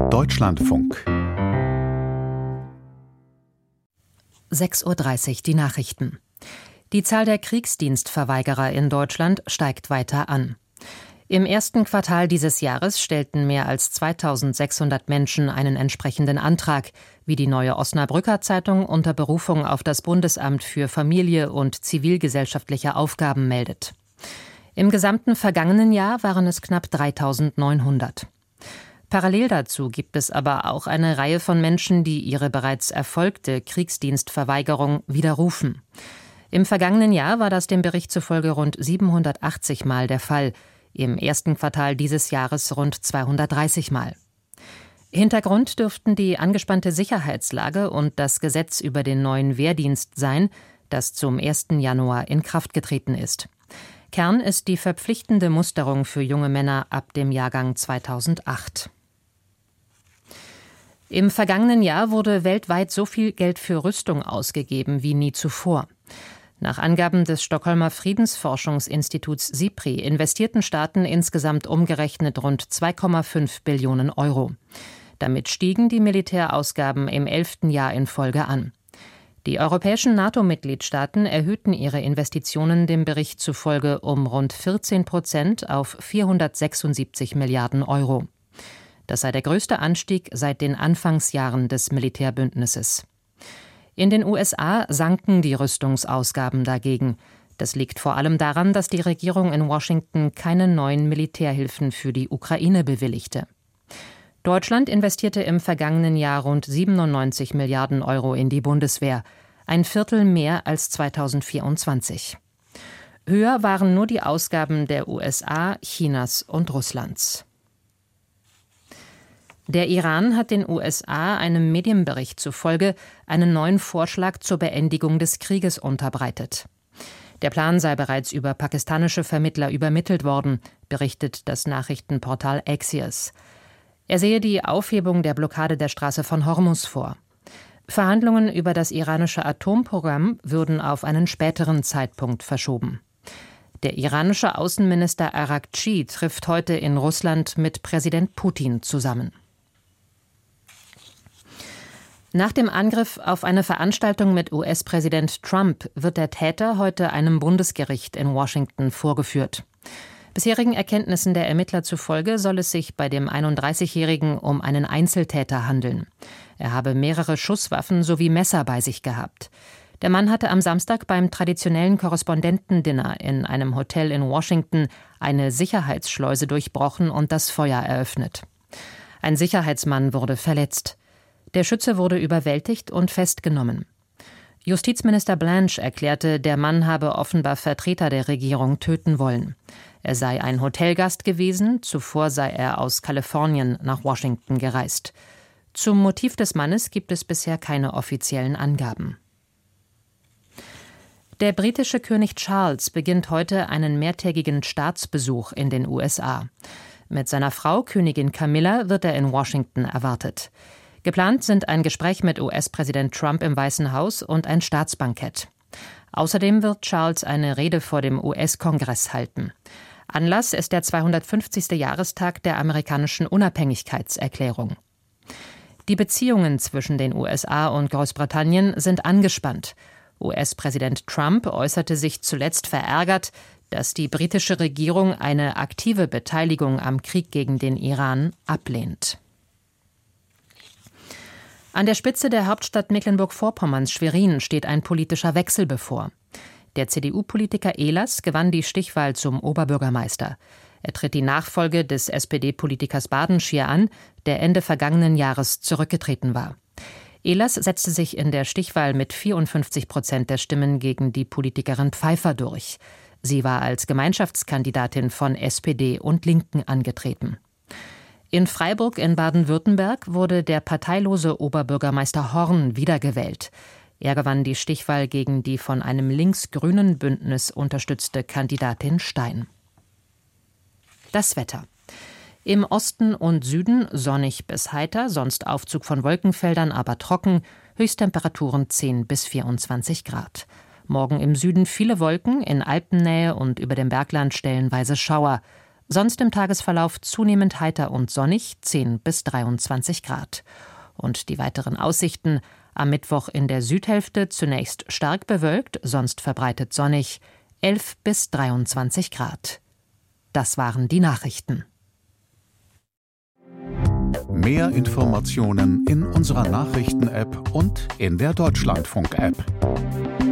Deutschlandfunk 6:30 Uhr die Nachrichten. Die Zahl der Kriegsdienstverweigerer in Deutschland steigt weiter an. Im ersten Quartal dieses Jahres stellten mehr als 2600 Menschen einen entsprechenden Antrag, wie die Neue Osnabrücker Zeitung unter Berufung auf das Bundesamt für Familie und zivilgesellschaftliche Aufgaben meldet. Im gesamten vergangenen Jahr waren es knapp 3900. Parallel dazu gibt es aber auch eine Reihe von Menschen, die ihre bereits erfolgte Kriegsdienstverweigerung widerrufen. Im vergangenen Jahr war das dem Bericht zufolge rund 780 Mal der Fall, im ersten Quartal dieses Jahres rund 230 Mal. Hintergrund dürften die angespannte Sicherheitslage und das Gesetz über den neuen Wehrdienst sein, das zum 1. Januar in Kraft getreten ist. Kern ist die verpflichtende Musterung für junge Männer ab dem Jahrgang 2008. Im vergangenen Jahr wurde weltweit so viel Geld für Rüstung ausgegeben wie nie zuvor. Nach Angaben des Stockholmer Friedensforschungsinstituts SIPRI investierten Staaten insgesamt umgerechnet rund 2,5 Billionen Euro. Damit stiegen die Militärausgaben im 11. Jahr in Folge an. Die europäischen NATO-Mitgliedstaaten erhöhten ihre Investitionen dem Bericht zufolge um rund 14% auf 476 Milliarden Euro. Das sei der größte Anstieg seit den Anfangsjahren des Militärbündnisses. In den USA sanken die Rüstungsausgaben dagegen. Das liegt vor allem daran, dass die Regierung in Washington keine neuen Militärhilfen für die Ukraine bewilligte. Deutschland investierte im vergangenen Jahr rund 97 Milliarden Euro in die Bundeswehr, ein Viertel mehr als 2024. Höher waren nur die Ausgaben der USA, Chinas und Russlands. Der Iran hat den USA einem Medienbericht zufolge einen neuen Vorschlag zur Beendigung des Krieges unterbreitet. Der Plan sei bereits über pakistanische Vermittler übermittelt worden, berichtet das Nachrichtenportal Axios. Er sehe die Aufhebung der Blockade der Straße von Hormuz vor. Verhandlungen über das iranische Atomprogramm würden auf einen späteren Zeitpunkt verschoben. Der iranische Außenminister Araghchi trifft heute in Russland mit Präsident Putin zusammen. Nach dem Angriff auf eine Veranstaltung mit US-Präsident Trump wird der Täter heute einem Bundesgericht in Washington vorgeführt. Bisherigen Erkenntnissen der Ermittler zufolge soll es sich bei dem 31-Jährigen um einen Einzeltäter handeln. Er habe mehrere Schusswaffen sowie Messer bei sich gehabt. Der Mann hatte am Samstag beim traditionellen Korrespondentendinner in einem Hotel in Washington eine Sicherheitsschleuse durchbrochen und das Feuer eröffnet. Ein Sicherheitsmann wurde verletzt. Der Schütze wurde überwältigt und festgenommen. Justizminister Blanche erklärte, der Mann habe offenbar Vertreter der Regierung töten wollen. Er sei ein Hotelgast gewesen, zuvor sei er aus Kalifornien nach Washington gereist. Zum Motiv des Mannes gibt es bisher keine offiziellen Angaben. Der britische König Charles beginnt heute einen mehrtägigen Staatsbesuch in den USA. Mit seiner Frau, Königin Camilla, wird er in Washington erwartet. Geplant sind ein Gespräch mit US-Präsident Trump im Weißen Haus und ein Staatsbankett. Außerdem wird Charles eine Rede vor dem US-Kongress halten. Anlass ist der 250. Jahrestag der amerikanischen Unabhängigkeitserklärung. Die Beziehungen zwischen den USA und Großbritannien sind angespannt. US-Präsident Trump äußerte sich zuletzt verärgert, dass die britische Regierung eine aktive Beteiligung am Krieg gegen den Iran ablehnt. An der Spitze der Hauptstadt Mecklenburg-Vorpommerns, Schwerin, steht ein politischer Wechsel bevor. Der CDU-Politiker Ehlers gewann die Stichwahl zum Oberbürgermeister. Er tritt die Nachfolge des SPD-Politikers Badenschier an, der Ende vergangenen Jahres zurückgetreten war. Ehlers setzte sich in der Stichwahl mit 54% der Stimmen gegen die Politikerin Pfeiffer durch. Sie war als Gemeinschaftskandidatin von SPD und Linken angetreten. In Freiburg in Baden-Württemberg wurde der parteilose Oberbürgermeister Horn wiedergewählt. Er gewann die Stichwahl gegen die von einem links-grünen Bündnis unterstützte Kandidatin Stein. Das Wetter. Im Osten und Süden sonnig bis heiter, sonst Aufzug von Wolkenfeldern, aber trocken, Höchsttemperaturen 10 bis 24 Grad. Morgen im Süden viele Wolken, in Alpennähe und über dem Bergland stellenweise Schauer. Sonst im Tagesverlauf zunehmend heiter und sonnig, 10 bis 23 Grad. Und die weiteren Aussichten: am Mittwoch in der Südhälfte zunächst stark bewölkt, sonst verbreitet sonnig, 11 bis 23 Grad. Das waren die Nachrichten. Mehr Informationen in unserer Nachrichten-App und in der Deutschlandfunk-App.